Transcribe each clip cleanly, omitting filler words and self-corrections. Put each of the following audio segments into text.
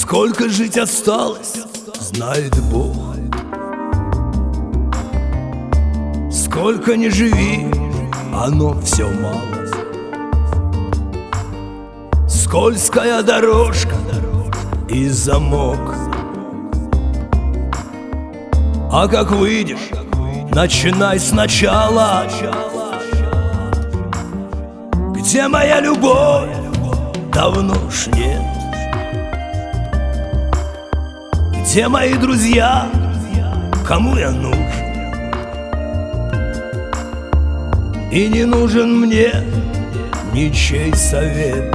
Сколько жить осталось, знает Бог. Сколько ни живи, оно все мало. Скользкая дорожка и замок. А как выйдешь, начинай сначала. Где моя любовь? Давно уж нет. Где мои друзья? Кому я нужен? И не нужен мне ничей совет,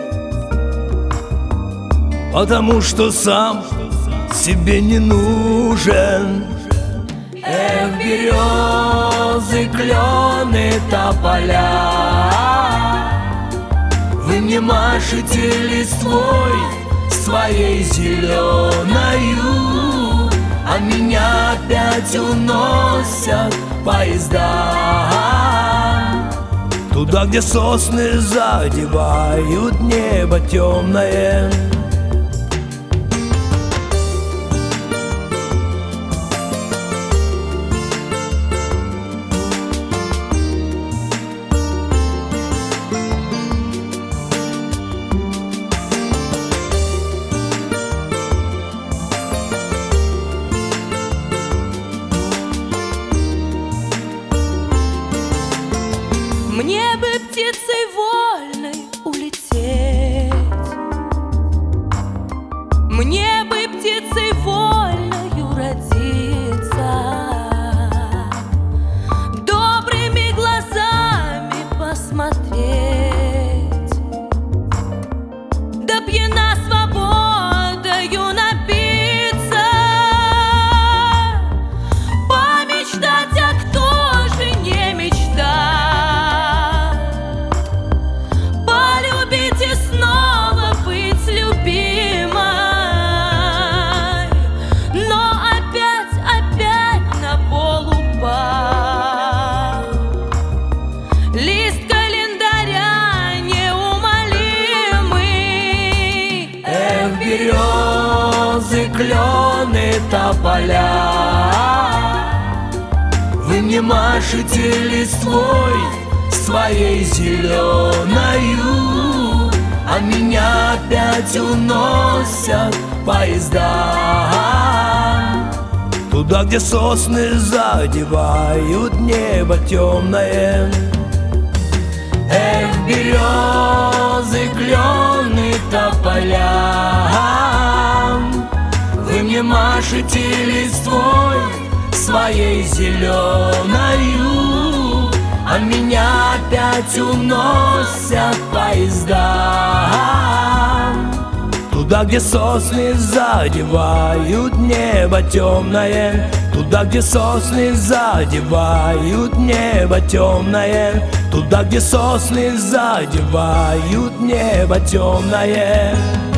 потому что сам себе не нужен. Эх, березы, клены, тополя, вы мне машете листвой своей зеленою, а меня опять уносят поезда туда, где сосны задевают небо темное. Мне бы птицей вольной улететь, мне бы птицей вольною родиться, добрыми глазами посмотреть, да пьяна свободою напиться, помечтать, а кто же не мечтает. Березы, клены, тополя, вы мне машете листвой своей зеленою, а меня опять уносят поезда туда, где сосны задевают небо темное. Эх, березы, клены, тополя, вы мне машете листвой своей зеленою, а меня опять уносят поезда туда, где сосны задевают небо темное. Туда, где сосны задевают небо темное. Туда, где сосны задевают небо темное.